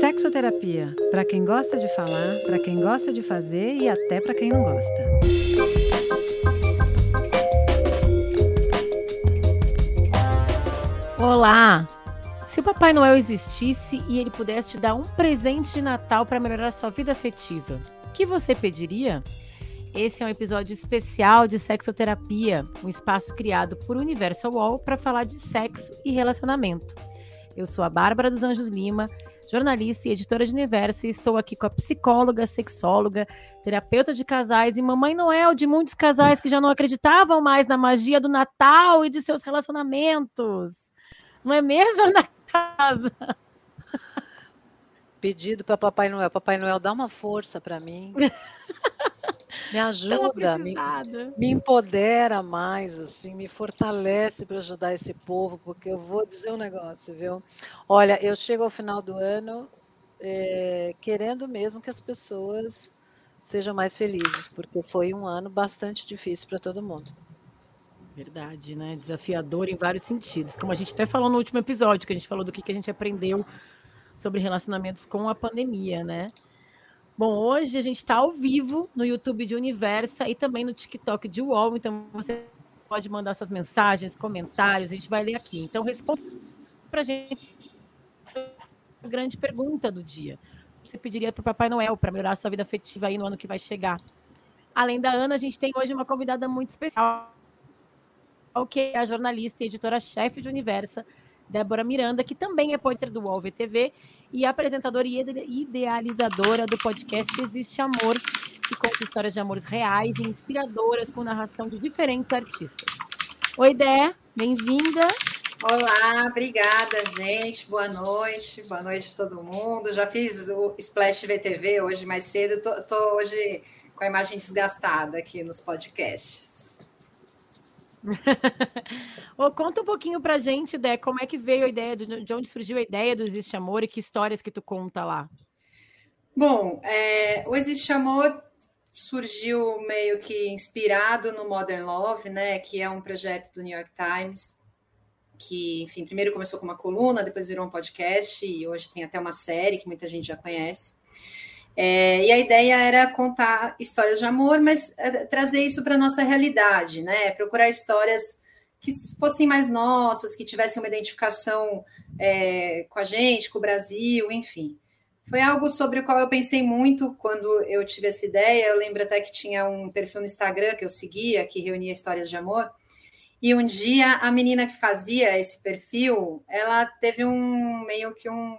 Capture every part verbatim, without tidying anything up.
Sexoterapia, para quem gosta de falar, para quem gosta de fazer e até para quem não gosta. Olá! Se o Papai Noel existisse e ele pudesse te dar um presente de Natal para melhorar a sua vida afetiva, o que você pediria? Esse é um episódio especial de Sexoterapia, um espaço criado por Universal Wall para falar de sexo e relacionamento. Eu sou a Bárbara dos Anjos Lima, jornalista e editora de Universo, e estou aqui com a psicóloga, sexóloga, terapeuta de casais e mamãe Noel de muitos casais que já não acreditavam mais na magia do Natal e de seus relacionamentos. Não é mesmo, Ana Casa? Pedido para Papai Noel. Papai Noel, dá uma força para mim. Me ajuda, me, me empodera mais, assim, me fortalece para ajudar esse povo, porque eu vou dizer um negócio, viu? Olha, eu chego ao final do ano é, querendo mesmo que as pessoas sejam mais felizes, porque foi um ano bastante difícil para todo mundo. Verdade, né? Desafiador em vários sentidos. Como a gente até falou no último episódio, que a gente falou do que, que a gente aprendeu sobre relacionamentos com a pandemia, né? Bom, hoje a gente está ao vivo no YouTube de Universa e também no TikTok de U O L, então você pode mandar suas mensagens, comentários, a gente vai ler aqui. Então, responda para a gente a grande pergunta do dia. O que você pediria para o Papai Noel para melhorar a sua vida afetiva aí no ano que vai chegar? Além da Ana, a gente tem hoje uma convidada muito especial, que é a jornalista e editora-chefe de Universa, Débora Miranda, que também é podcaster do U O L V T V e apresentadora e idealizadora do podcast Existe Amor, que conta histórias de amores reais e inspiradoras com narração de diferentes artistas. Oi, Dé, bem-vinda. Olá, obrigada, gente. Boa noite, boa noite a todo mundo. Já fiz o Splash V T V hoje mais cedo, tô, tô hoje com a imagem desgastada aqui nos podcasts. Oh, conta um pouquinho pra gente, Dé, como é que veio a ideia, de onde surgiu a ideia do Existe Amor e que histórias que tu conta lá? Bom, é, o Existe Amor surgiu meio que inspirado no Modern Love, né, que é um projeto do New York Times, que, enfim, primeiro começou com uma coluna, depois virou um podcast e hoje tem até uma série que muita gente já conhece. É, e a ideia era contar histórias de amor, mas é, trazer isso para a nossa realidade, né? Procurar histórias que fossem mais nossas, que tivessem uma identificação é, com a gente, com o Brasil, enfim. Foi algo sobre o qual eu pensei muito quando eu tive essa ideia. Eu lembro até que tinha um perfil no Instagram que eu seguia, que reunia histórias de amor. E um dia a menina que fazia esse perfil, ela teve um meio que um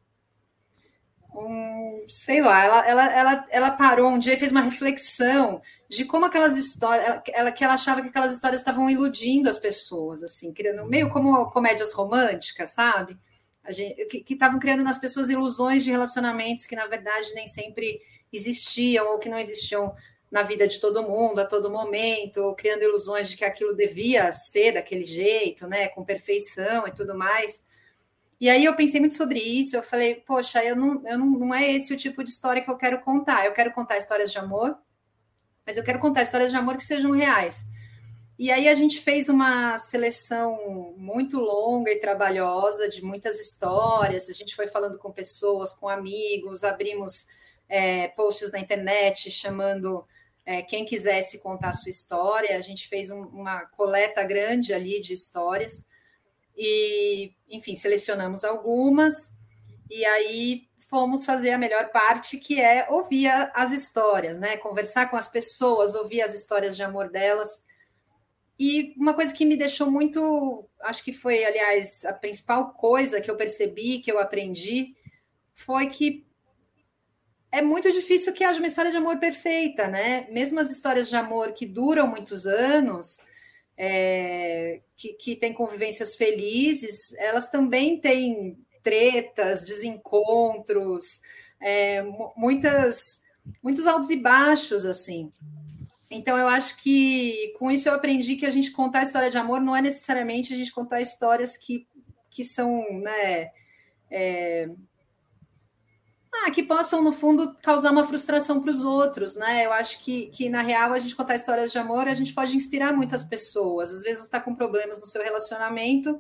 Um, sei lá, ela, ela, ela, ela parou um dia e fez uma reflexão de como aquelas histórias, ela, ela, que ela achava que aquelas histórias estavam iludindo as pessoas, assim, criando, meio como comédias românticas, sabe? A gente, que estavam criando nas pessoas ilusões de relacionamentos que, na verdade, nem sempre existiam ou que não existiam na vida de todo mundo, a todo momento, ou criando ilusões de que aquilo devia ser daquele jeito, né, com perfeição e tudo mais. E aí eu pensei muito sobre isso, eu falei, poxa, eu não, eu não, não é esse o tipo de história que eu quero contar. Eu quero contar histórias de amor, mas eu quero contar histórias de amor que sejam reais. E aí a gente fez uma seleção muito longa e trabalhosa de muitas histórias, a gente foi falando com pessoas, com amigos, abrimos é, posts na internet chamando é, quem quisesse contar a sua história, a gente fez um, uma coleta grande ali de histórias, e, enfim, selecionamos algumas, e aí fomos fazer a melhor parte, que é ouvir as histórias, né? Conversar com as pessoas, ouvir as histórias de amor delas. E uma coisa que me deixou muito, acho que foi, aliás, a principal coisa que eu percebi, que eu aprendi, foi que é muito difícil que haja uma história de amor perfeita, né? Mesmo as histórias de amor que duram muitos anos, É, que, que tem convivências felizes, elas também têm tretas, desencontros, é, muitas, muitos altos e baixos, assim. Então, eu acho que com isso eu aprendi que a gente contar a história de amor não é necessariamente a gente contar histórias que, que são, né, é, Ah, que possam, no fundo, causar uma frustração para os outros, né? Eu acho que, que, na real, a gente contar histórias de amor, a gente pode inspirar muitas pessoas. Às vezes você está com problemas no seu relacionamento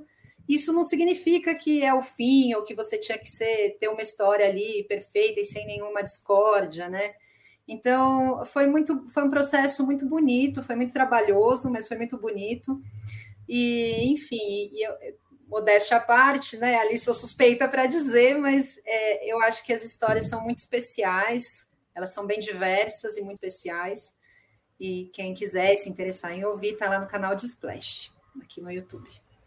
isso não significa que é o fim, ou que você tinha que ser, ter uma história ali perfeita e sem nenhuma discórdia, né? Então, foi, muito, foi um processo muito bonito, foi muito trabalhoso, mas foi muito bonito. E, enfim, e eu, modéstia à parte, né? Ali sou suspeita para dizer, mas é, eu acho que as histórias são muito especiais, elas são bem diversas e muito especiais. E quem quiser se interessar em ouvir, está lá no canal de Splash, aqui no YouTube.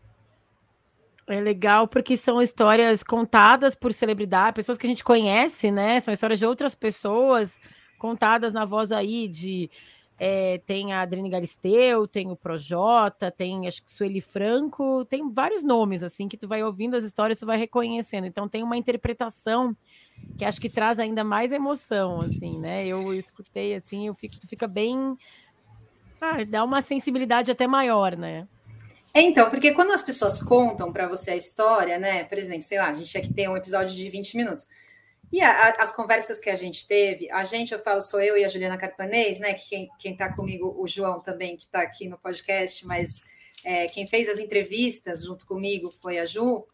É legal porque são histórias contadas por celebridade, pessoas que a gente conhece, né? São histórias de outras pessoas contadas na voz aí de... É, tem a Adriane Galisteu, tem o Projota, tem acho que Sueli Franco, tem vários nomes, assim, que tu vai ouvindo as histórias, tu vai reconhecendo. Então tem uma interpretação que acho que traz ainda mais emoção, assim, né? Eu escutei, assim, eu fico, tu fica bem... Ah, dá uma sensibilidade até maior, né? É, então, porque quando as pessoas contam para você a história, né? Por exemplo, sei lá, a gente aqui tem um episódio de vinte minutos. E a, a, as conversas que a gente teve, a gente, eu falo, sou eu e a Juliana Carpanês, né? Que quem está comigo, o João também, que está aqui no podcast, mas é, quem fez as entrevistas junto comigo foi a Ju.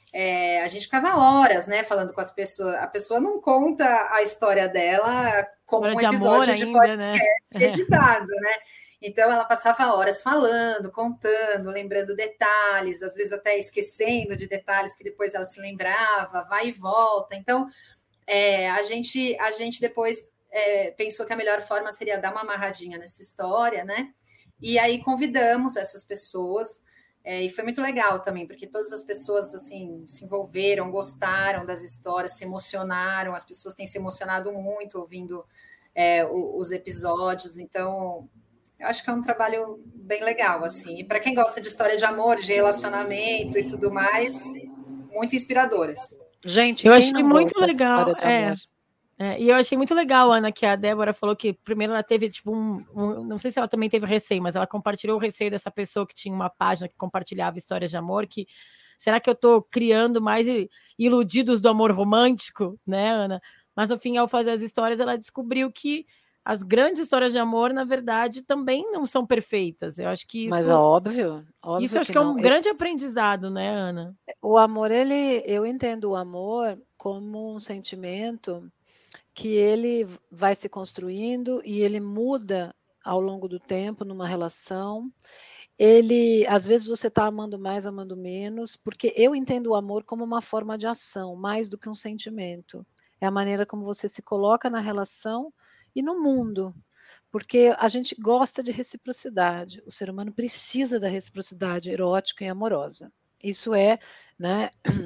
É, a gente ficava horas, né, falando com as pessoas. A pessoa não conta a história dela como um episódio de, de podcast ainda, né? editado, né? Então, ela passava horas falando, contando, lembrando detalhes, às vezes até esquecendo de detalhes que depois ela se lembrava, vai e volta. Então, é, a, gente, a gente depois é, pensou que a melhor forma seria dar uma amarradinha nessa história, né? E aí convidamos essas pessoas, é, e foi muito legal também, porque todas as pessoas assim, se envolveram, gostaram das histórias, se emocionaram, as pessoas têm se emocionado muito ouvindo é, os episódios, então... Eu acho que é um trabalho bem legal, assim. E para quem gosta de história de amor, de relacionamento e tudo mais, muito inspiradoras. Gente, eu achei muito legal. É, é, e eu achei muito legal, Ana, que a Débora falou que primeiro ela teve, tipo, um, um. Não sei se ela também teve receio, mas ela compartilhou o receio dessa pessoa que tinha uma página que compartilhava histórias de amor. Que será que eu estou criando mais iludidos do amor romântico, né, Ana? Mas no fim, ao fazer as histórias, ela descobriu que as grandes histórias de amor, na verdade, também não são perfeitas. Eu acho que isso... Mas óbvio, óbvio Isso acho que, que é um não. grande aprendizado, né, Ana? O amor, ele... Eu entendo o amor como um sentimento que ele vai se construindo e ele muda ao longo do tempo numa relação. Ele, às vezes você está amando mais, amando menos, porque eu entendo o amor como uma forma de ação, mais do que um sentimento. É a maneira como você se coloca na relação e no mundo, porque a gente gosta de reciprocidade, o ser humano precisa da reciprocidade erótica e amorosa. Isso é, né,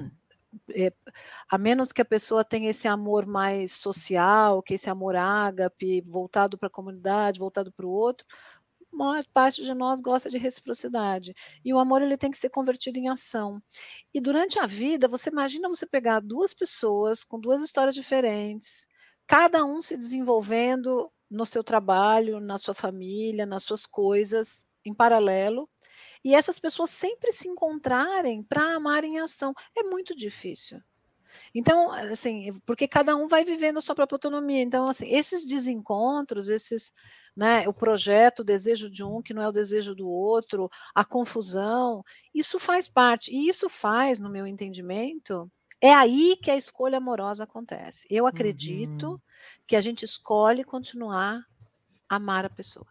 é, a menos que a pessoa tenha esse amor mais social, que esse amor ágape, voltado para a comunidade, voltado para o outro, a maior parte de nós gosta de reciprocidade. E o amor ele tem que ser convertido em ação. E durante a vida, você imagina você pegar duas pessoas com duas histórias diferentes, cada um se desenvolvendo no seu trabalho, na sua família, nas suas coisas, em paralelo, e essas pessoas sempre se encontrarem para amar em ação. É muito difícil. Então, assim, porque cada um vai vivendo a sua própria autonomia. Então, assim, esses desencontros, esses, né, o projeto, o desejo de um que não é o desejo do outro, a confusão, isso faz parte. E isso faz, no meu entendimento... É aí que a escolha amorosa acontece. Eu acredito uhum. que a gente escolhe continuar a amar a pessoa.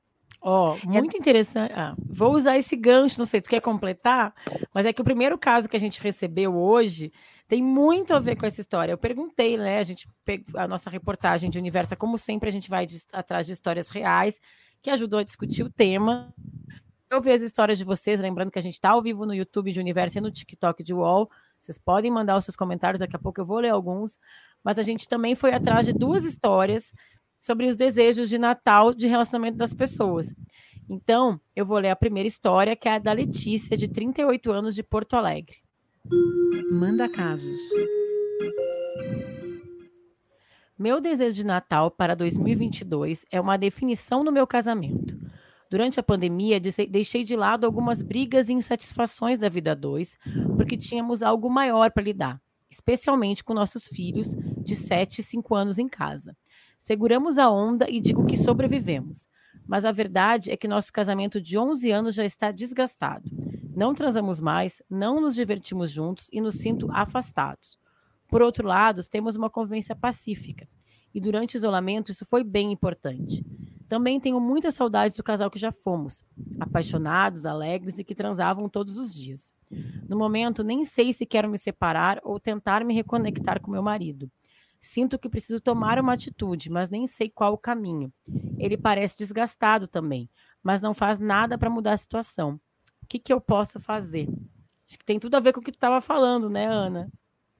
Ó, oh, muito é... interessante. Ah, vou usar esse gancho, não sei, tu quer completar? Mas é que o primeiro caso que a gente recebeu hoje tem muito a ver com essa história. Eu perguntei, né? A gente pegou a nossa reportagem de Universa, como sempre, a gente vai de, atrás de histórias reais, que ajudou a discutir o tema. Eu vi as histórias de vocês, lembrando que a gente está ao vivo no YouTube de Universa e no TikTok de U O L. Vocês podem mandar os seus comentários, daqui a pouco eu vou ler alguns. Mas a gente também foi atrás de duas histórias sobre os desejos de Natal de relacionamento das pessoas. Então, eu vou ler a primeira história, que é a da Letícia, de trinta e oito anos, de Porto Alegre. Manda casos. Meu desejo de Natal para dois mil e vinte e dois é uma definição no meu casamento. Durante a pandemia, deixei de lado algumas brigas e insatisfações da vida a dois, porque tínhamos algo maior para lidar, especialmente com nossos filhos de sete e cinco anos em casa. Seguramos a onda e digo que sobrevivemos, mas a verdade é que nosso casamento de onze anos já está desgastado. Não transamos mais, não nos divertimos juntos e nos sinto afastados. Por outro lado, temos uma convivência pacífica. E durante o isolamento isso foi bem importante. Também tenho muitas saudades do casal que já fomos. Apaixonados, alegres e que transavam todos os dias. No momento, nem sei se quero me separar ou tentar me reconectar com meu marido. Sinto que preciso tomar uma atitude, mas nem sei qual o caminho. Ele parece desgastado também, mas não faz nada para mudar a situação. O que, que eu posso fazer? Acho que tem tudo a ver com o que tu estava falando, né, Ana?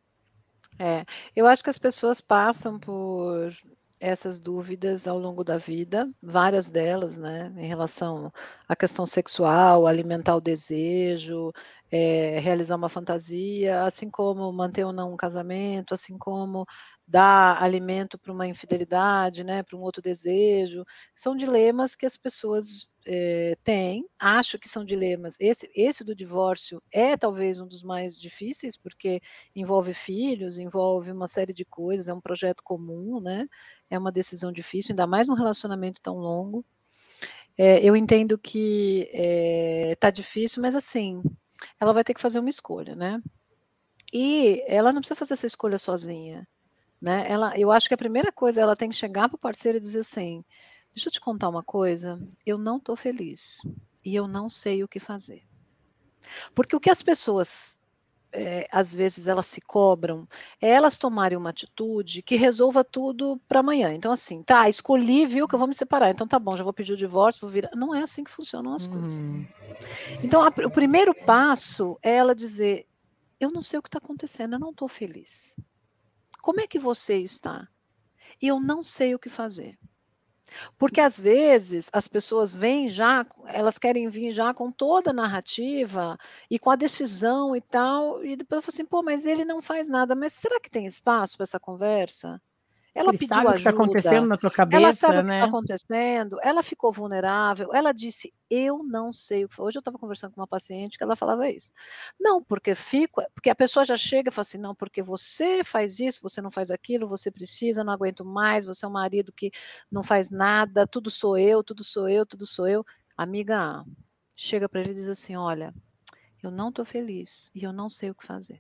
É, eu acho que as pessoas passam por essas dúvidas ao longo da vida, várias delas, né, em relação à questão sexual, alimentar o desejo, é, realizar uma fantasia, assim como manter ou não um casamento, assim como dar alimento para uma infidelidade, né, para um outro desejo. São dilemas que as pessoas é, têm, acho que são dilemas. Esse, esse do divórcio é talvez um dos mais difíceis, porque envolve filhos, envolve uma série de coisas, é um projeto comum, né? É uma decisão difícil, ainda mais num relacionamento tão longo. É, eu entendo que está é, difícil, mas assim, ela vai ter que fazer uma escolha, né? E ela não precisa fazer essa escolha sozinha, né? Ela, eu acho que a primeira coisa, ela tem que chegar para o parceiro e dizer assim, deixa eu te contar uma coisa, eu não estou feliz e eu não sei o que fazer. Porque o que as pessoas É, às vezes elas se cobram, é elas tomarem uma atitude que resolva tudo para amanhã. Então, assim, tá, escolhi, viu que eu vou me separar, então tá bom, já vou pedir o divórcio, vou virar. Não é assim que funcionam as uhum. coisas. Então, a, o primeiro passo é ela dizer, eu não sei o que está acontecendo, eu não estou feliz. Como é que você está? E eu não sei o que fazer. Porque às vezes as pessoas vêm já, elas querem vir já com toda a narrativa e com a decisão e tal, e depois eu falo assim, pô, mas ele não faz nada, mas será que tem espaço para essa conversa? Ela ele pediu sabe ajuda, o que está acontecendo na tua cabeça, ela sabe né? o que está acontecendo, ela ficou vulnerável, ela disse, eu não sei o que. Hoje eu estava conversando com uma paciente que ela falava isso. Não, porque fico, porque a pessoa já chega e fala assim, não, porque você faz isso, você não faz aquilo, você precisa, não aguento mais, você é um marido que não faz nada, tudo sou eu, tudo sou eu, tudo sou eu. Amiga, chega para ele e diz assim, olha, eu não estou feliz e eu não sei o que fazer.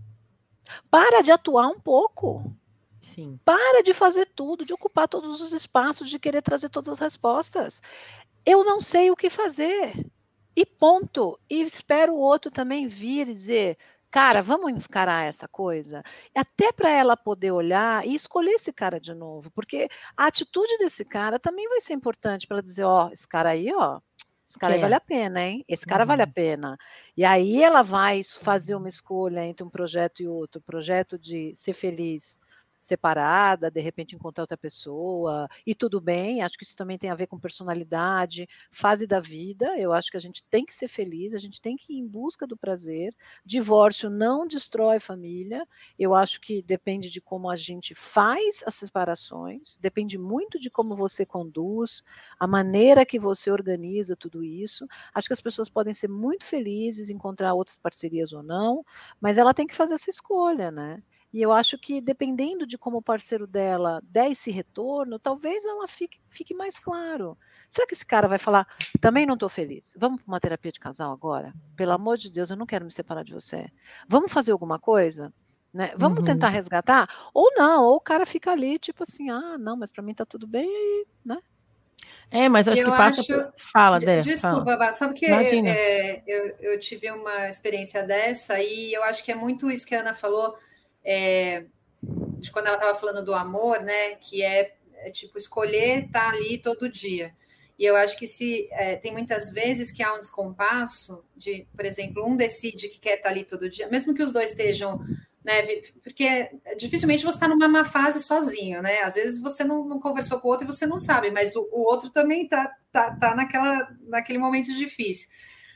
Para de atuar um pouco. Sim. Para de fazer tudo, de ocupar todos os espaços, de querer trazer todas as respostas. Eu não sei o que fazer. E ponto. E espero o outro também vir e dizer, cara, vamos encarar essa coisa? Até para ela poder olhar e escolher esse cara de novo. Porque a atitude desse cara também vai ser importante para ela dizer, ó, oh, esse cara aí, ó, esse cara aí vale a pena, hein? Esse cara uhum. vale a pena. E aí ela vai fazer uma escolha entre um projeto e outro, projeto de ser feliz, separada, de repente encontrar outra pessoa, e tudo bem, acho que isso também tem a ver com personalidade, fase da vida, eu acho que a gente tem que ser feliz, a gente tem que ir em busca do prazer, divórcio não destrói família, eu acho que depende de como a gente faz as separações, depende muito de como você conduz, a maneira que você organiza tudo isso, acho que as pessoas podem ser muito felizes, encontrar outras parcerias ou não, mas ela tem que fazer essa escolha, né? E eu acho que, dependendo de como o parceiro dela der esse retorno, talvez ela fique, fique mais claro. Será que esse cara vai falar, também não estou feliz, vamos para uma terapia de casal agora? Pelo amor de Deus, eu não quero me separar de você. Vamos fazer alguma coisa? Né? Vamos uhum. tentar resgatar? Ou não, ou o cara fica ali, tipo assim, ah, não, mas para mim está tudo bem, aí, né? É, mas acho eu que passa... Acho... Por... Fala, Dé. Desculpa, Bá, só porque é, eu, eu tive uma experiência dessa e eu acho que é muito isso que a Ana falou, É, de quando ela estava falando do amor, né? Que é, é tipo escolher estar ali todo dia. E eu acho que se é, tem muitas vezes que há um descompasso de, por exemplo, um decide que quer estar ali todo dia, mesmo que os dois estejam, né? Porque dificilmente você está numa má fase sozinho, né? Às vezes você não, não conversou com o outro e você não sabe, mas o, o outro também está tá, tá naquela, naquele momento difícil.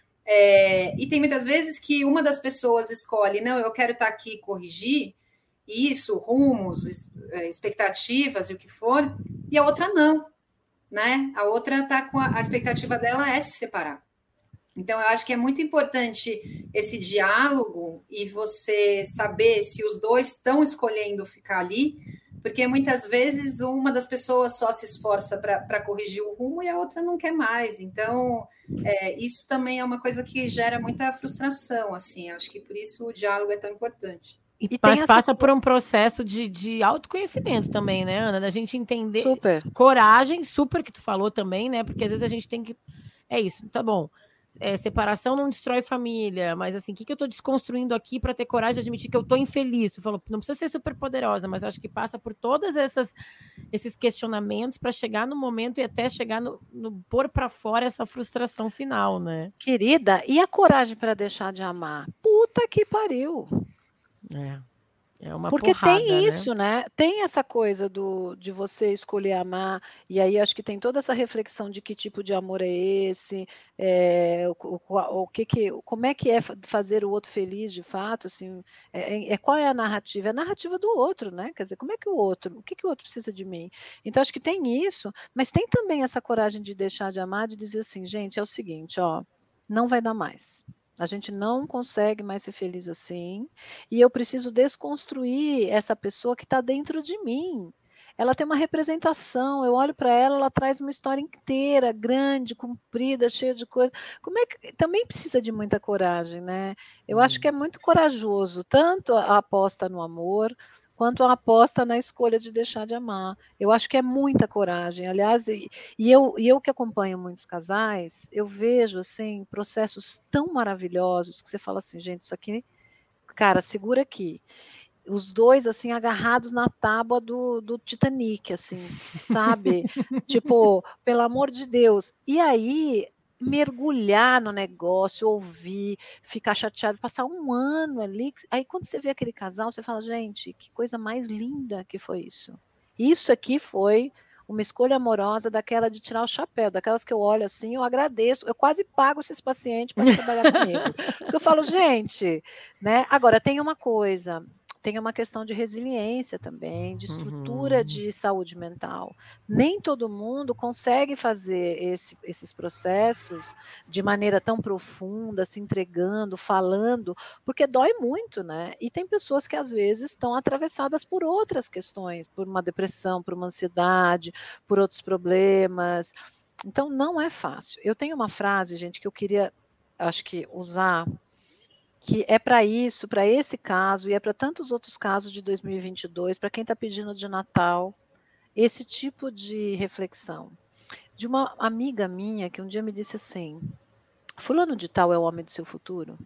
É, e tem muitas vezes que uma das pessoas escolhe, não, eu quero estar aqui e corrigir isso, rumos, expectativas e o que for, e a outra não, né? A outra está com a, a expectativa dela é se separar. Então, eu acho que é muito importante esse diálogo e você saber se os dois estão escolhendo ficar ali, Porque muitas vezes uma das pessoas só se esforça para corrigir o rumo e a outra não quer mais. Então, é, isso também é uma coisa que gera muita frustração, assim. Acho que por isso o diálogo é tão importante. E, e mas passa essa... por um processo de, de autoconhecimento também, né, Ana? Da gente entender. Super. Coragem, super que tu falou também, né? Porque às vezes a gente tem que. É isso, tá bom. É, separação não destrói família, mas assim, o que, que eu tô desconstruindo aqui para ter coragem de admitir que eu tô infeliz? Tu falou, não precisa ser super poderosa, mas acho que passa por todas essas esses questionamentos para chegar no momento e até chegar no, no pôr para fora essa frustração final, né? Querida, e a coragem para deixar de amar? Puta que pariu! É. É uma Porque porrada, tem isso, né? né? Tem essa coisa do, de você escolher amar, e aí acho que tem toda essa reflexão de que tipo de amor é esse, é, o, o, o que que, como é que é fazer o outro feliz de fato, assim, é, é, qual é a narrativa? É a narrativa do outro, né? Quer dizer, como é que o outro, o que, que o outro precisa de mim? Então, acho que tem isso, mas tem também essa coragem de deixar de amar, de dizer assim, gente, é o seguinte, ó, não vai dar mais. A gente não consegue mais ser feliz assim, e eu preciso desconstruir essa pessoa que está dentro de mim. Ela tem uma representação, eu olho para ela, ela traz uma história inteira, grande, comprida, cheia de coisas. Como é que também precisa de muita coragem, né? Eu hum. acho que é muito corajoso, tanto a aposta no amor, quanto a aposta na escolha de deixar de amar. Eu acho que é muita coragem. Aliás, e, e, eu, e eu que acompanho muitos casais, eu vejo assim processos tão maravilhosos que você fala assim, gente, isso aqui, cara, segura aqui. Os dois, assim, agarrados na tábua do, do Titanic, assim, sabe? Tipo, pelo amor de Deus. E aí, mergulhar no negócio, ouvir, ficar chateado, passar um ano ali. Aí, quando você vê aquele casal, você fala, gente, que coisa mais linda que foi isso. Isso aqui foi uma escolha amorosa daquela de tirar o chapéu, daquelas que eu olho assim, eu agradeço, eu quase pago esses pacientes para trabalhar comigo. Porque eu falo, gente, né? Agora, tem uma coisa... Tem uma questão de resiliência também, de estrutura uhum. de saúde mental. Nem todo mundo consegue fazer esse, esses processos de maneira tão profunda, se entregando, falando, porque dói muito, né? E tem pessoas que às vezes estão atravessadas por outras questões, por uma depressão, por uma ansiedade, por outros problemas. Então, não é fácil. Eu tenho uma frase, gente, que eu queria, acho que, usar... que é para isso, para esse caso, e é para tantos outros casos de dois mil e vinte e dois, para quem está pedindo de Natal, esse tipo de reflexão. De uma amiga minha que um dia me disse assim, fulano de tal é o homem do seu futuro?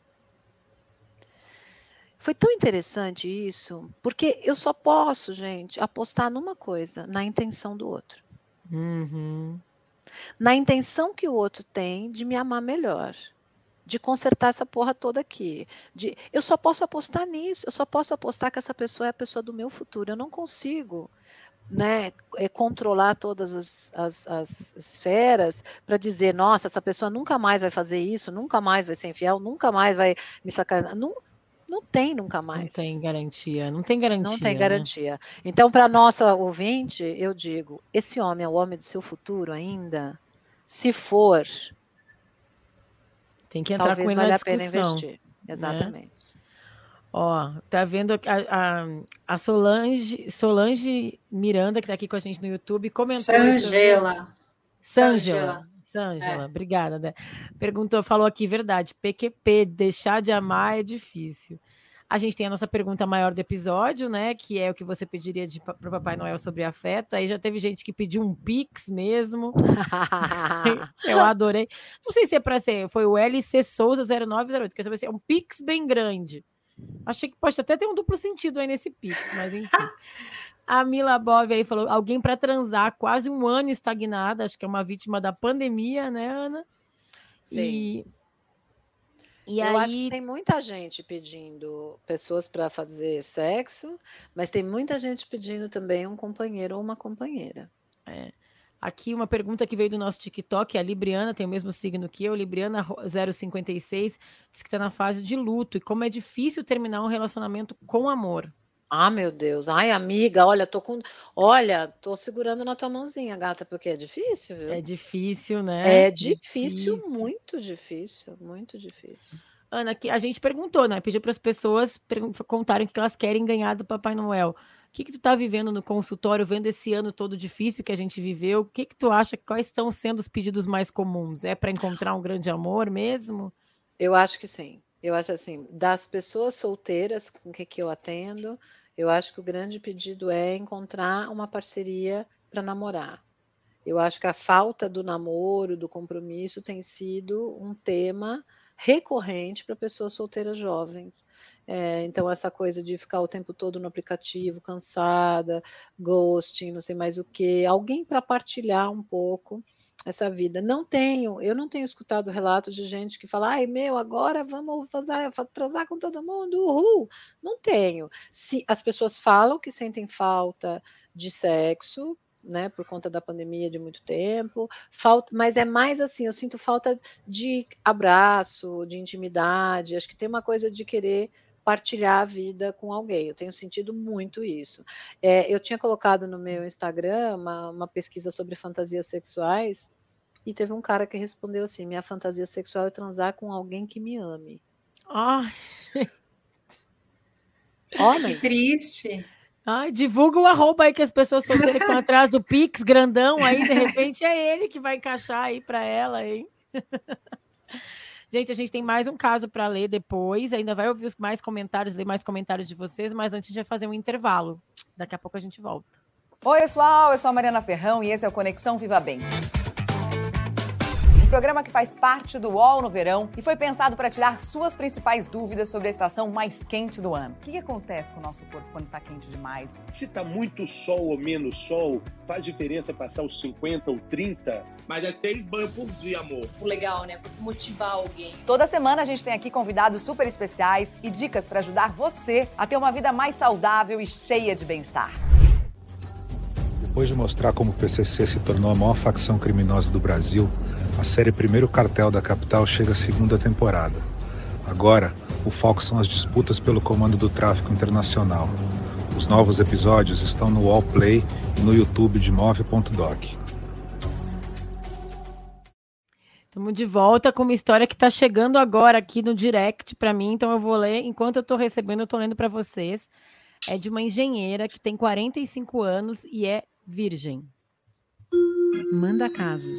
Foi tão interessante isso, porque eu só posso, gente, apostar numa coisa, na intenção do outro. Uhum. Na intenção que o outro tem de me amar melhor. De consertar essa porra toda aqui. De, eu só posso apostar nisso, eu só posso apostar que essa pessoa é a pessoa do meu futuro. Eu não consigo, né, controlar todas as, as, as esferas para dizer, nossa, essa pessoa nunca mais vai fazer isso, nunca mais vai ser infiel, nunca mais vai me sacanear. Não, não tem nunca mais. Não tem garantia, não tem garantia. Não tem garantia. Né? Então, para a nossa ouvinte, eu digo, esse homem é o homem do seu futuro ainda? Se for... Tem que entrar Talvez com ele valha na a pena discussão, investir. Exatamente. Né? Ó, tá vendo a, a, a Solange, Solange Miranda, que tá aqui com a gente no YouTube, comentou... Sangela. Sangela. Sangela, é. Obrigada. Né? Perguntou, falou aqui, verdade, P Q P, deixar de amar é difícil. A gente tem a nossa pergunta maior do episódio, né? Que é o que você pediria para o Papai Noel sobre afeto. Aí já teve gente que pediu um Pix mesmo. Eu adorei. Não sei se é para ser. Foi o L C Souza zero nove zero oito. Quer saber se é um Pix bem grande. Achei que pode até ter um duplo sentido aí nesse Pix, mas enfim. A Mila Bove aí falou: alguém para transar, quase um ano estagnada. Acho que é uma vítima da pandemia, né, Ana? Sim. E. E eu aí... acho que tem muita gente pedindo pessoas para fazer sexo, mas tem muita gente pedindo também um companheiro ou uma companheira. É. Aqui uma pergunta que veio do nosso TikTok, a Libriana tem o mesmo signo que eu, Libriana zero cinquenta e seis, diz que está na fase de luto e como é difícil terminar um relacionamento com amor. Ah, meu Deus. Ai, amiga, olha, tô com, olha, tô segurando na tua mãozinha, gata, porque é difícil, viu? É difícil, né? É difícil, difícil. muito difícil, muito difícil. Ana, que a gente perguntou, né? Pediu para as pessoas contarem o que elas querem ganhar do Papai Noel. O que, que tu está vivendo no consultório, vendo esse ano todo difícil que a gente viveu? O que, que tu acha, quais estão sendo os pedidos mais comuns? É para encontrar um grande amor mesmo? Eu acho que sim. Eu acho assim, das pessoas solteiras com que, que eu atendo, eu acho que o grande pedido é encontrar uma parceria para namorar. Eu acho que a falta do namoro, do compromisso, tem sido um tema recorrente para pessoas solteiras jovens. É, então, essa coisa de ficar o tempo todo no aplicativo, cansada, ghosting, não sei mais o quê, alguém para partilhar um pouco essa vida. Não tenho, eu não tenho escutado relatos de gente que fala, ai, meu, agora vamos fazer, transar com todo mundo, uhul. Não tenho. Se, as pessoas falam que sentem falta de sexo, né, por conta da pandemia de muito tempo, falta, mas é mais assim, eu sinto falta de abraço, de intimidade, acho que tem uma coisa de querer partilhar a vida com alguém, eu tenho sentido muito isso. É, eu tinha colocado no meu Instagram uma, uma pesquisa sobre fantasias sexuais, e teve um cara que respondeu assim, minha fantasia sexual é transar com alguém que me ame. Ai, Homem. Que triste. Ai, divulga o arroba aí que as pessoas solteiras que estão atrás do Pix grandão aí, de repente é ele que vai encaixar aí para ela, hein? Gente, a gente tem mais um caso para ler depois, ainda vai ouvir os mais comentários, ler mais comentários de vocês, mas antes a gente vai fazer um intervalo. Daqui a pouco a gente volta. Oi, pessoal, eu sou a Mariana Ferrão e esse é o Conexão Viva Bem. Um programa que faz parte do U O L no verão e foi pensado para tirar suas principais dúvidas sobre a estação mais quente do ano. O que, que acontece com o nosso corpo quando está quente demais? Se está muito sol ou menos sol, faz diferença passar os cinquenta ou trinta? Mas é seis banhos por dia, amor. O legal, né? Você motivar alguém. Toda semana a gente tem aqui convidados super especiais e dicas para ajudar você a ter uma vida mais saudável e cheia de bem-estar. Depois de mostrar como o P C C se tornou a maior facção criminosa do Brasil, a série Primeiro Cartel da Capital chega à segunda temporada. Agora, o foco são as disputas pelo comando do tráfico internacional. Os novos episódios estão no All Play e no YouTube de move ponto doc. Estamos de volta com uma história que está chegando agora aqui no direct para mim, então eu vou ler, enquanto eu estou recebendo, eu estou lendo para vocês. É de uma engenheira que tem quarenta e cinco anos e é virgem. Manda casos.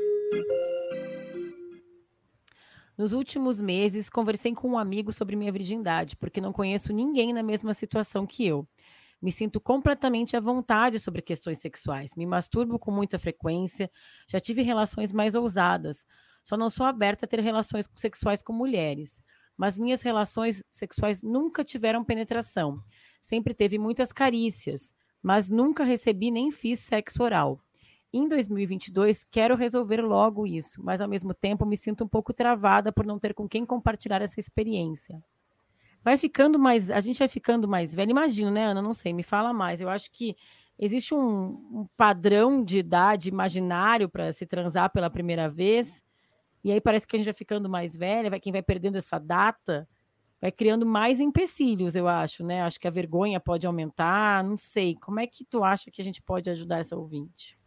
Nos últimos meses, conversei com um amigo sobre minha virgindade, porque não conheço ninguém na mesma situação que eu. Me sinto completamente à vontade sobre questões sexuais. Me masturbo com muita frequência, já tive relações mais ousadas. Só não sou aberta a ter relações sexuais com mulheres. Mas minhas relações sexuais nunca tiveram penetração. Sempre teve muitas carícias, mas nunca recebi nem fiz sexo oral. Em dois mil e vinte e dois, quero resolver logo isso, mas ao mesmo tempo me sinto um pouco travada por não ter com quem compartilhar essa experiência. Vai ficando mais, a gente vai ficando mais velha, imagino, né, Ana? Não sei, me fala mais. Eu acho que existe um, um padrão de idade imaginário para se transar pela primeira vez, e aí parece que a gente vai ficando mais velha, vai, quem vai perdendo essa data, vai criando mais empecilhos, eu acho, né? Acho que a vergonha pode aumentar, não sei. Como é que tu acha que a gente pode ajudar essa ouvinte?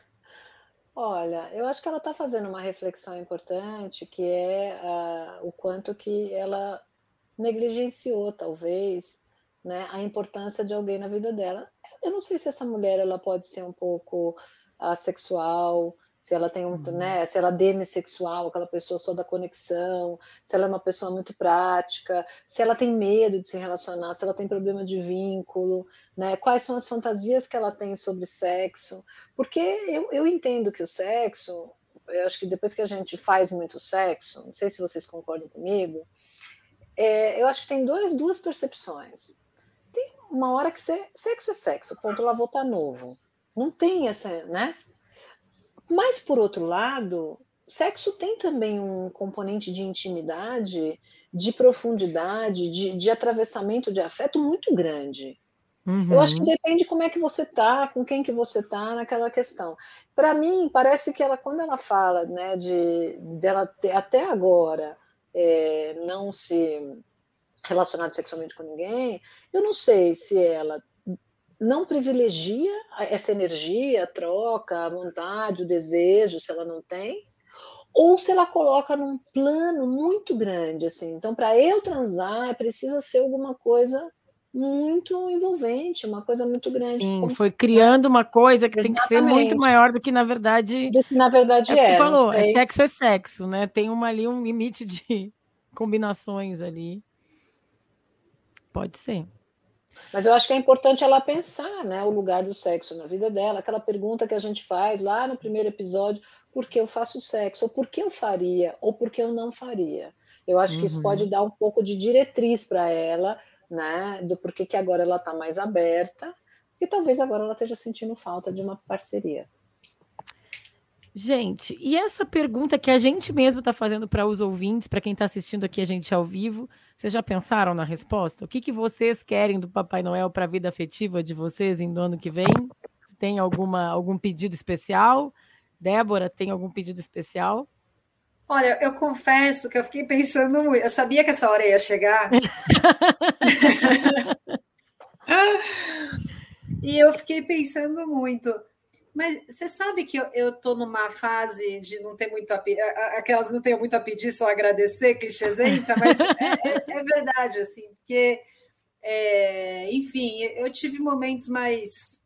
Olha, eu acho que ela está fazendo uma reflexão importante, que é uh, o quanto que ela negligenciou, talvez, né, a importância de alguém na vida dela. Eu não sei se essa mulher ela pode ser um pouco assexual, se ela tem um, uhum. né, se ela é demissexual, aquela pessoa só da conexão, se ela é uma pessoa muito prática, se ela tem medo de se relacionar, se ela tem problema de vínculo, né, quais são as fantasias que ela tem sobre sexo, porque eu, eu entendo que o sexo, eu acho que depois que a gente faz muito sexo, não sei se vocês concordam comigo, é, eu acho que tem dois, duas percepções. Tem uma hora que você, sexo é sexo, ponto, lá voltar novo. Não tem essa, né? Mas, por outro lado, sexo tem também um componente de intimidade, de profundidade, de, de atravessamento de afeto muito grande. Uhum. Eu acho que depende como é que você tá, com quem que você tá naquela questão. Para mim, parece que ela, quando ela fala, né, de, de ela ter, até agora é, não se relacionar sexualmente com ninguém, eu não sei se ela não privilegia essa energia, a troca, a vontade, o desejo, se ela não tem, ou se ela coloca num plano muito grande, assim. Então, para eu transar, precisa ser alguma coisa muito envolvente, uma coisa muito grande. Sim, foi se, criando né? uma coisa que Exatamente. Tem que ser muito maior do que na verdade... Do que na verdade é. é, falou, é sexo é sexo, né? Tem uma ali, um limite de combinações ali. Pode ser. Mas eu acho que é importante ela pensar, né, o lugar do sexo na vida dela, aquela pergunta que a gente faz lá no primeiro episódio, por que eu faço sexo? Ou por que eu faria? Ou por que eu não faria? Eu acho uhum. que isso pode dar um pouco de diretriz para ela, né, do porquê que agora ela está mais aberta, e talvez agora ela esteja sentindo falta de uma parceria. Gente, e essa pergunta que a gente mesmo está fazendo para os ouvintes, para quem está assistindo aqui a gente ao vivo, vocês já pensaram na resposta? O que, que vocês querem do Papai Noel para a vida afetiva de vocês em do ano que vem? Tem alguma, algum pedido especial? Débora, tem algum pedido especial? Olha, eu confesso que eu fiquei pensando muito. Eu sabia que essa hora ia chegar. E eu fiquei pensando muito. Mas você sabe que eu estou numa fase de não ter muito a pedir, aquelas não tenho muito a pedir, só agradecer, clichêsenta, mas é, é, é verdade, assim, porque, é, enfim, eu tive momentos mais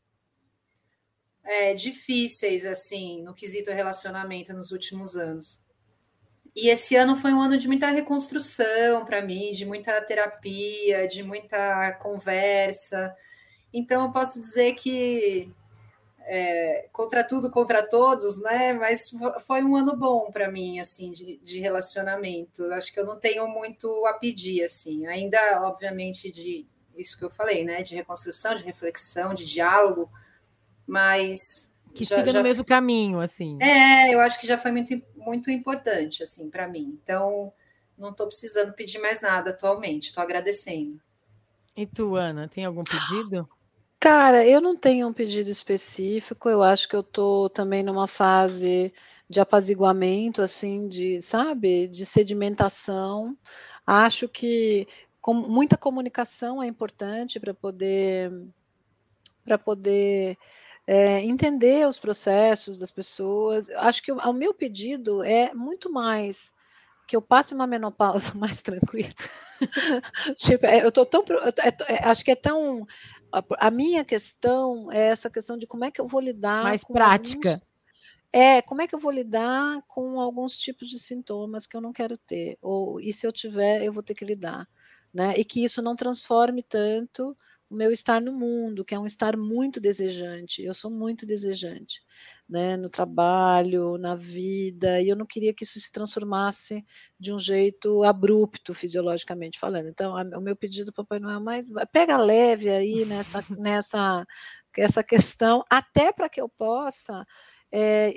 é, difíceis, assim, no quesito relacionamento nos últimos anos. E esse ano foi um ano de muita reconstrução para mim, de muita terapia, de muita conversa. Então, eu posso dizer que É, contra tudo, contra todos, né? Mas foi um ano bom para mim, assim, de, de relacionamento. Acho que eu não tenho muito a pedir, assim. Ainda, obviamente, de isso que eu falei, né? De reconstrução, de reflexão, de diálogo, mas que já, siga já... no mesmo caminho, assim. É, eu acho que já foi muito, muito importante, assim, para mim. Então, não estou precisando pedir mais nada atualmente. Estou agradecendo. E tu, Ana, tem algum pedido? Cara, eu não tenho um pedido específico, eu acho que eu estou também numa fase de apaziguamento, assim, de, sabe, de sedimentação. Acho que com, muita comunicação é importante para poder, para poder é, entender os processos das pessoas. Acho que o, o meu pedido é muito mais que eu passe uma menopausa mais tranquila. Tipo, eu tô tão, eu, é, acho que é tão... A minha questão é essa questão de como é que eu vou lidar mais com prática. Alguns, é, como é que eu vou lidar com alguns tipos de sintomas que eu não quero ter, ou e se eu tiver, eu vou ter que lidar, né? E que isso não transforme tanto o meu estar no mundo, que é um estar muito desejante. Eu sou muito desejante, né? No trabalho, na vida, e eu não queria que isso se transformasse de um jeito abrupto, fisiologicamente falando. Então, a, o meu pedido para o Papai Noel é mais, pega leve aí nessa, nessa essa questão, até para que eu possa é,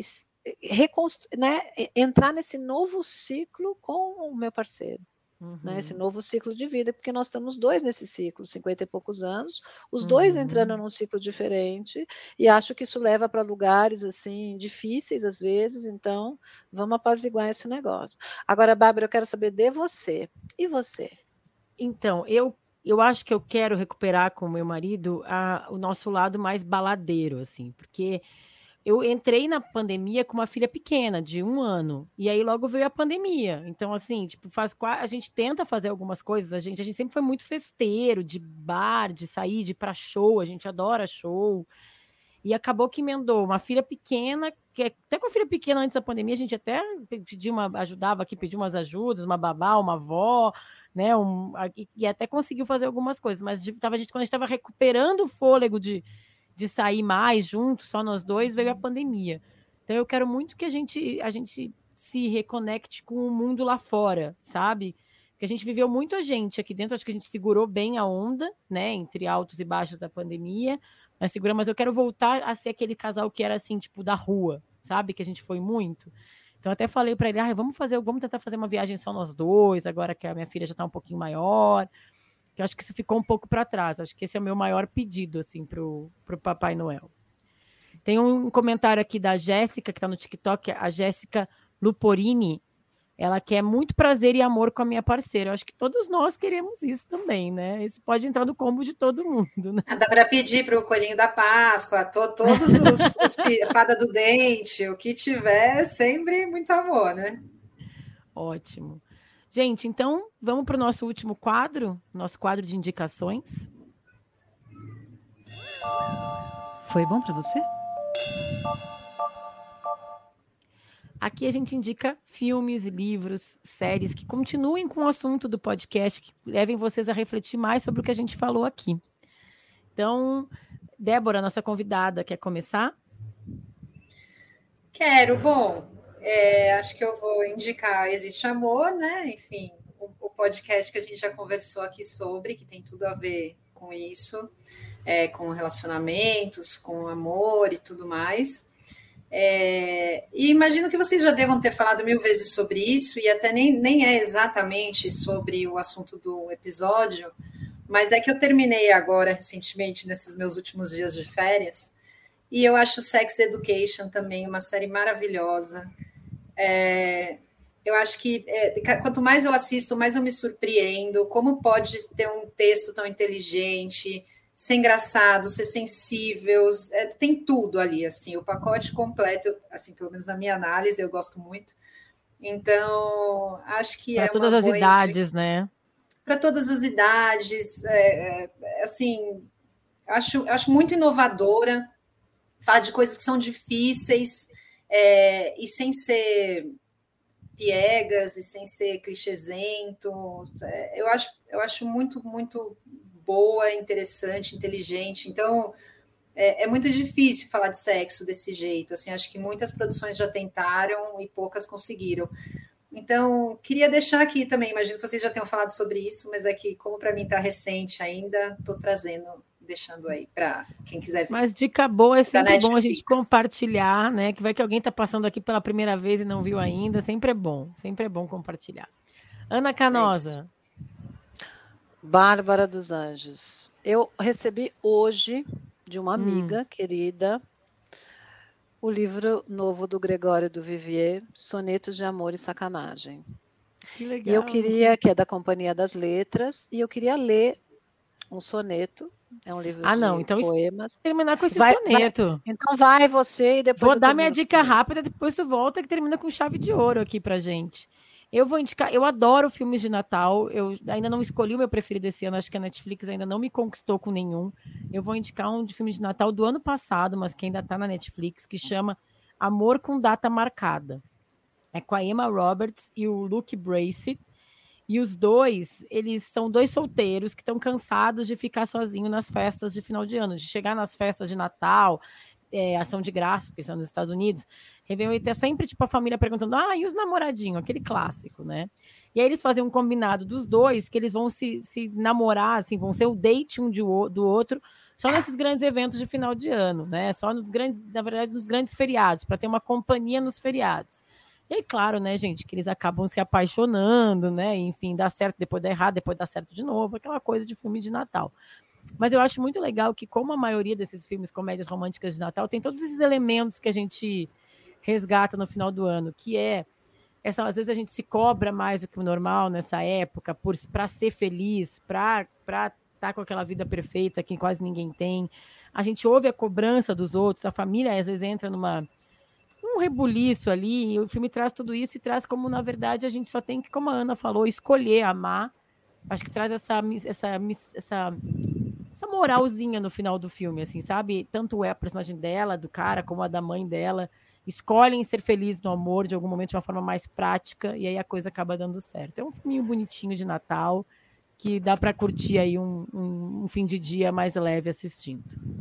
né, entrar nesse novo ciclo com o meu parceiro. Uhum. Né, esse novo ciclo de vida, porque nós estamos dois nesse ciclo, cinquenta e poucos anos, os uhum. dois entrando num ciclo diferente, e acho que isso leva para lugares assim difíceis às vezes, então vamos apaziguar esse negócio. Agora, Bárbara, eu quero saber de você. E você? Então, eu, eu acho que eu quero recuperar com o meu marido a, o nosso lado mais baladeiro, assim, porque eu entrei na pandemia com uma filha pequena, de um ano, e aí logo veio a pandemia. Então, assim, tipo, faz, a gente tenta fazer algumas coisas, a gente, a gente sempre foi muito festeiro, de bar, de sair, de ir pra show, a gente adora show. E acabou que emendou uma filha pequena, que até com a filha pequena antes da pandemia, a gente até pediu uma, ajudava aqui, pediu umas ajudas, uma babá, uma avó, né? Um, e, e até conseguiu fazer algumas coisas, mas de, tava, a gente, quando a gente estava recuperando o fôlego de. de sair mais juntos, só nós dois, veio a pandemia. Então eu quero muito que a gente, a gente se reconecte com o mundo lá fora, sabe? Porque a gente viveu muito a gente aqui dentro, acho que a gente segurou bem a onda, né, entre altos e baixos da pandemia, mas segura, mas eu quero voltar a ser aquele casal que era assim, tipo, da rua, sabe? Que a gente foi muito. Então eu até falei para ele, ah, vamos fazer, vamos tentar fazer uma viagem só nós dois, agora que a minha filha já tá um pouquinho maior. Que eu acho que isso ficou um pouco para trás. Acho que esse é o meu maior pedido, assim, pro, pro Papai Noel. Tem um comentário aqui da Jéssica, que está no TikTok, a Jéssica Luporini. Ela quer muito prazer e amor com a minha parceira. Eu acho que todos nós queremos isso também, né? Isso pode entrar no combo de todo mundo, né? Dá para pedir para o Coelhinho da Páscoa, to, todos os, os Fada do Dente, o que tiver, sempre muito amor, né? Ótimo. Gente, então vamos para o nosso último quadro, nosso quadro de indicações. Foi bom para você? Aqui a gente indica filmes, livros, séries que continuem com o assunto do podcast, que levem vocês a refletir mais sobre o que a gente falou aqui. Então, Débora, nossa convidada, quer começar? Quero. Bom, é, acho que eu vou indicar Existe Amor, né? Enfim, o, o podcast que a gente já conversou aqui sobre, que tem tudo a ver com isso, é, com relacionamentos, com amor e tudo mais. É, e imagino que vocês já devam ter falado mil vezes sobre isso, e até nem, nem é exatamente sobre o assunto do episódio, mas é que eu terminei agora, recentemente, nesses meus últimos dias de férias, e eu acho Sex Education também uma série maravilhosa. É, eu acho que é, quanto mais eu assisto, mais eu me surpreendo. Como pode ter um texto tão inteligente, ser engraçado, ser sensível, é, tem tudo ali, assim, o pacote completo, assim, pelo menos na minha análise, eu gosto muito. Então, acho que pra é todas uma as boa idades, indica... né? Para todas as idades, é, é, assim, acho, acho muito inovadora, fala de coisas que são difíceis, é, e sem ser piegas, e sem ser clichêsento. É, eu acho, eu acho muito, muito boa, interessante, inteligente. Então, é, é muito difícil falar de sexo desse jeito. Assim, acho que muitas produções já tentaram e poucas conseguiram. Então, queria deixar aqui também, imagino que vocês já tenham falado sobre isso, mas é que, como para mim está recente ainda, estou trazendo, deixando aí para quem quiser ver. Mas dica boa é sempre bom a gente compartilhar, né? Que vai que alguém está passando aqui pela primeira vez e não viu ainda, sempre é bom, sempre é bom compartilhar. Ana Canosa. É Bárbara dos Anjos. Eu recebi hoje, de uma amiga hum. querida, o livro novo do Gregório do Vivier, Sonetos de Amor e Sacanagem. Que legal. E eu queria, que é da Companhia das Letras, e eu queria ler um soneto. É um livro ah, de não, então poemas. Terminar com esse vai, soneto. Vai, então vai você e depois Vou dar minha dica rápida, depois tu volta que termina com chave de ouro aqui pra gente. Eu vou indicar, eu adoro filmes de Natal, eu ainda não escolhi o meu preferido esse ano, acho que a Netflix ainda não me conquistou com nenhum. Eu vou indicar um de filme de Natal do ano passado, mas que ainda tá na Netflix, que chama Amor com Data Marcada. É com a Emma Roberts e o Luke Bracey. E os dois, eles são dois solteiros que estão cansados de ficar sozinhos nas festas de final de ano, de chegar nas festas de Natal, é, ação de graça, porque são nos Estados Unidos, Réveillon, e ter sempre, tipo, a família perguntando, ah, e os namoradinhos? Aquele clássico, né? E aí eles fazem um combinado dos dois, que eles vão se, se namorar, assim, vão ser o date um de, do outro, só nesses grandes eventos de final de ano, né? Só nos grandes, na verdade, nos grandes feriados, para ter uma companhia nos feriados. E aí, claro, né, gente, que eles acabam se apaixonando, né? Enfim, dá certo, depois dá errado, depois dá certo de novo, aquela coisa de filme de Natal. Mas eu acho muito legal que, como a maioria desses filmes, comédias românticas de Natal, tem todos esses elementos que a gente resgata no final do ano, que é, essa, às vezes a gente se cobra mais do que o normal nessa época, para ser feliz, para estar com aquela vida perfeita que quase ninguém tem. A gente ouve a cobrança dos outros, a família às vezes entra numa um rebuliço ali, e o filme traz tudo isso e traz como, na verdade, a gente só tem que, como a Ana falou, escolher amar. Acho que traz essa, essa, essa, essa moralzinha no final do filme, assim, sabe? Tanto é a personagem dela, do cara, como a da mãe dela, escolhem ser felizes no amor de algum momento de uma forma mais prática, e aí a coisa acaba dando certo. É um filminho bonitinho de Natal, que dá para curtir aí um, um, um fim de dia mais leve assistindo.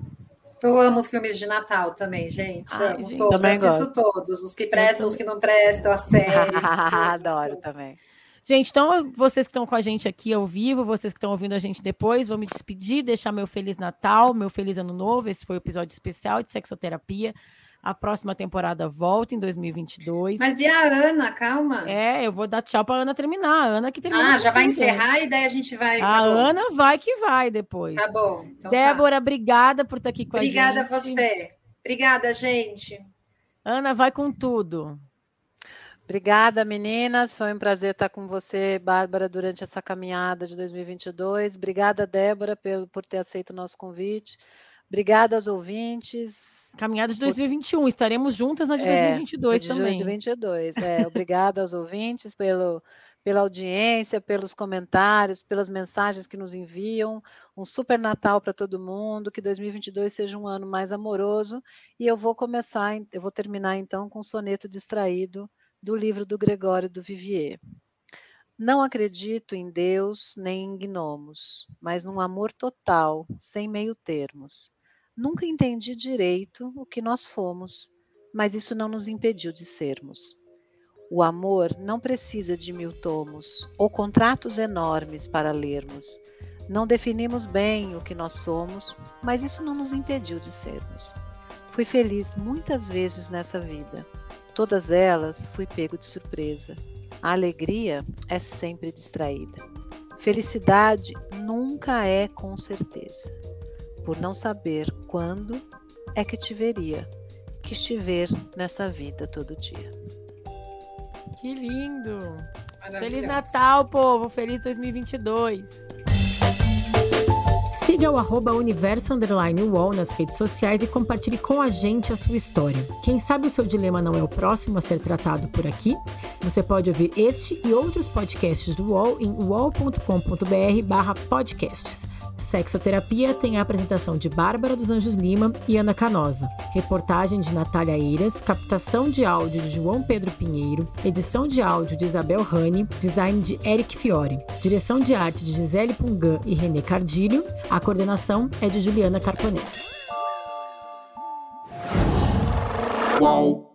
Eu amo filmes de Natal também, gente. Ai, amo gente, todos, assisto gosto. todos. Os que prestam, os que não prestam, as séries. Adoro tudo. Também. Gente, então, vocês que estão com a gente aqui ao vivo, vocês que estão ouvindo a gente depois, vou me despedir, deixar meu Feliz Natal, meu Feliz Ano Novo. Esse foi o episódio especial de Sexoterapia. A próxima temporada volta em dois mil e vinte e dois. Mas e a Ana? Calma. É, eu vou dar tchau para a Ana terminar. A Ana que termina. Ah, já vai encerrar e daí a gente vai... A tá Ana vai que vai depois. Tá bom. Então Débora, tá. Obrigada por estar aqui com obrigada a gente. Obrigada a você. Obrigada, gente. Ana, vai com tudo. Obrigada, meninas. Foi um prazer estar com você, Bárbara, durante essa caminhada de dois mil e vinte e dois. Obrigada, Débora, por, por ter aceito o nosso convite. Obrigada aos ouvintes. Caminhada de dois mil e vinte e um, estaremos juntas na de é, dois mil e vinte e dois de também. dois mil e vinte e dois, é. Obrigada aos ouvintes pelo, pela audiência, pelos comentários, pelas mensagens que nos enviam. Um super Natal para todo mundo, que dois mil e vinte e dois seja um ano mais amoroso. E eu vou começar, eu vou terminar então com um soneto distraído do livro do Gregório do Vivier. Não acredito em Deus nem em gnomos, mas num amor total, sem meio termos. Nunca entendi direito o que nós fomos, mas isso não nos impediu de sermos. O amor não precisa de mil tomos ou contratos enormes para lermos. Não definimos bem o que nós somos, mas isso não nos impediu de sermos. Fui feliz muitas vezes nessa vida. Todas elas fui pego de surpresa. A alegria é sempre distraída. Felicidade nunca é com certeza. Por não saber quando é que te veria, quis te ver nessa vida todo dia. Que lindo! Feliz Natal, povo! Feliz dois mil e vinte e dois! Siga o arroba universo underline uol nas redes sociais e compartilhe com a gente a sua história. Quem sabe o seu dilema não é o próximo a ser tratado por aqui? Você pode ouvir este e outros podcasts do U O L em uol ponto com ponto br barra podcasts. Sexoterapia tem a apresentação de Bárbara dos Anjos Lima e Ana Canosa, reportagem de Natália Eiras, captação de áudio de João Pedro Pinheiro, edição de áudio de Isabel Rani, design de Eric Fiore, direção de arte de Gisele Pungan e René Cardilho, a coordenação é de Juliana Carponês. Uau.